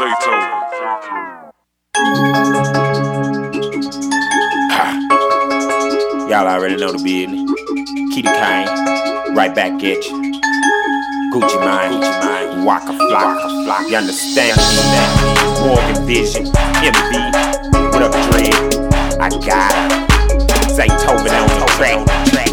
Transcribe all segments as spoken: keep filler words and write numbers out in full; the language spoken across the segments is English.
Zaytoven. Y'all already know the business. Keep the kind, right back at you. Gucci Mane, Waka Flocka, you understand me? Morgan Vision, M B, what up, Dread? I got it. Zaytoven on the track.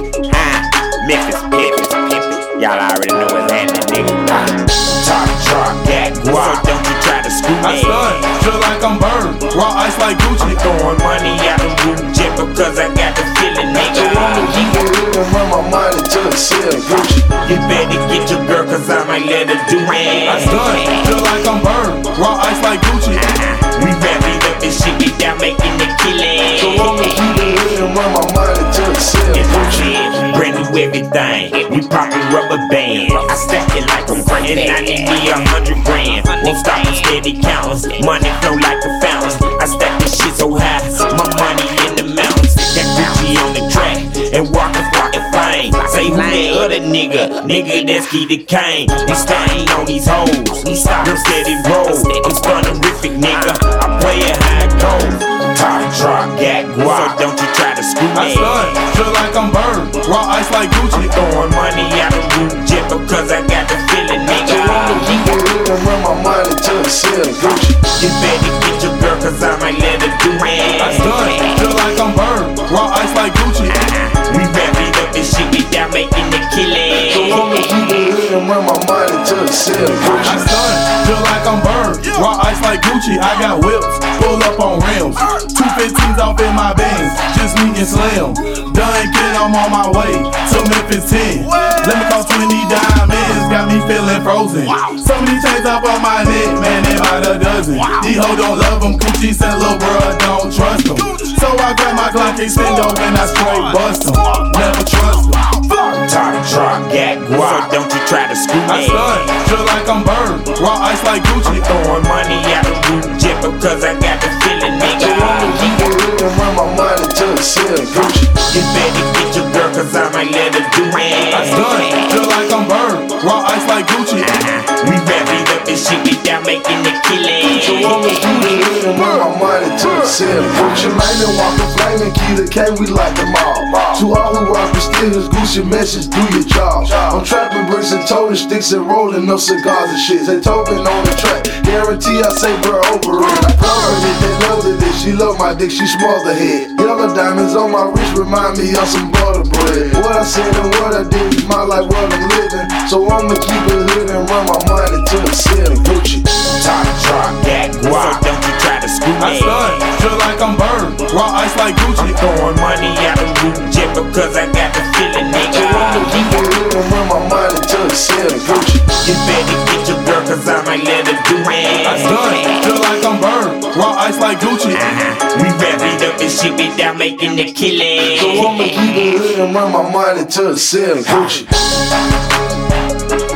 Ah, Memphis Pimpin', y'all already know what's happening, nigga. Talk, talk, that guap, so don't you try to screw me. I stun, feel like I'm burned, raw ice like Gucci. I'm throwing money out the room just because I got the feeling, nigga. So I'ma keep it real and run my money to the ceiling, Gucci. You better get your girl, cause I might let her do it. I stun, feel like I'm burned, raw ice like Gucci. We wrapping up this shit, get down making the killing. So I'ma keep it real and run my money to the ceiling, Gucci. Brand new everything, we poppin' rubber bands. I stack it like I'm grand, and I need me a hundred grand. Won't stop and steady counts, money flow like a fountain. I stack this shit so high, my money in the mountains. Got Gucci on the track, and walkin' fucking fame. Say who that other nigga, nigga that's Key the Kane. They stuntin' on these hoes, them steady roll. I'm spun-erific, nigga, I play it how it goes. Top drop, gat guap, so don't you try to screw I me. stun, feel like I'm burned, raw ice like Gucci. I'm throwing money out the roof just because I got the feeling, nigga. So I'ma keep it real and run my money to the ceiling, Gucci. You better get your girl, cause I might let her do it. I stun, feel like I'm burned, raw ice like Gucci. We wrapping up this shit, get down making the killing. So I'ma keep it real and run my money to the ceiling, I Gucci. stun, feel like I'm burned, raw ice like Gucci. I got whips, pull up on rims, two fifteens off in my bands, just me and Slim. Done kid, I'm on my way to Memphis ten. Let me call twenty diamonds, got me feeling frozen. So many chains up on my neck, man, they about a dozen. These hoes don't love them, Gucci said, little bruh, don't trust them. So I grab my Glock extendo and I straight bust them. Never trust them. Top drop, gat guap, so don't you try to screw I me. stun, feel like I'm burned, raw ice like Gucci. I'm throwing money out the roof just because I got the feeling, nigga. So I'ma keep it real and run my money to the ceiling, Gucci. You better get your girl, cause I might let her do it. I stun, feel like I'm burned, raw ice like Gucci. We wrapping up this shit, get down making the killing. So I'ma keep it real and run my money to the ceiling, Gucci. Lightning, walking, flaming, Key the K, we like them all. To all who rock prestigious, Gucci message, do your job. I'm trapping bricks and toting sticks and rolling up cigars and shit. Zaytoven on the track, guarantee I say bro over it. I covered it, they loved it. She love my dick, she smothered head. Yellow diamonds on my wrist remind me of some butter bread. What I said and what I did is my life, what I'm living. So I'ma keep it hood and run my money to the ceiling, Gucci. Top drop, gat guap, so don't you try to screw I me. stun, feel like I'm burned, raw ice like Gucci. I'm throwing money out the roof just because I got the feeling, So I'ma nigga. keep it hood and run my money to the ceiling, Gucci. You better get your girl, cause I might let her do it. I stun, feel like I'm burned, raw ice like Gucci. We wrapping up this shit, get down making the killing. So I'ma keep it hood and run my money to the ceiling, Gucci.